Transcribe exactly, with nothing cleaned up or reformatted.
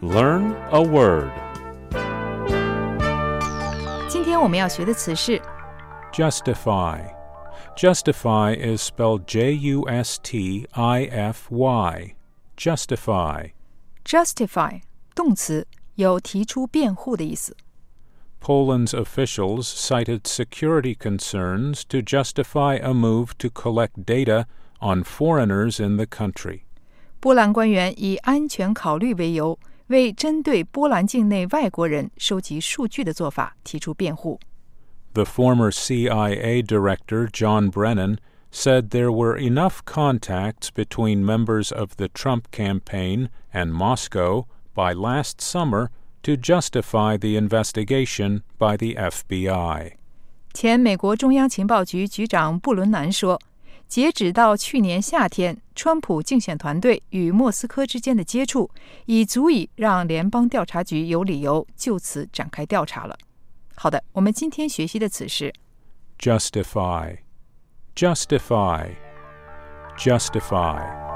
Learn a word. 今天我们要学的词是 Justify. Justify is spelled J U S T I F Y. Justify. justify 动词，有提出辩护的意思。 Poland's officials cited security concerns to justify a move to collect data on foreigners in the country. 波兰官员以安全考虑为由，为针对波兰境内外国人收集数据的做法提出辩护。 The former C I A director, John Brennan, said there were enough contacts between members of the Trump campaign and Moscow by last summer to justify the investigation by the F B I. 前美国中央情报局局长布伦南说，截止到去年夏天，川普竞选团队与莫斯科之间的接触已足以让联邦调查局有理由就此展开调查了。好的，我们今天学习的词是 Justify. Justify. Justify.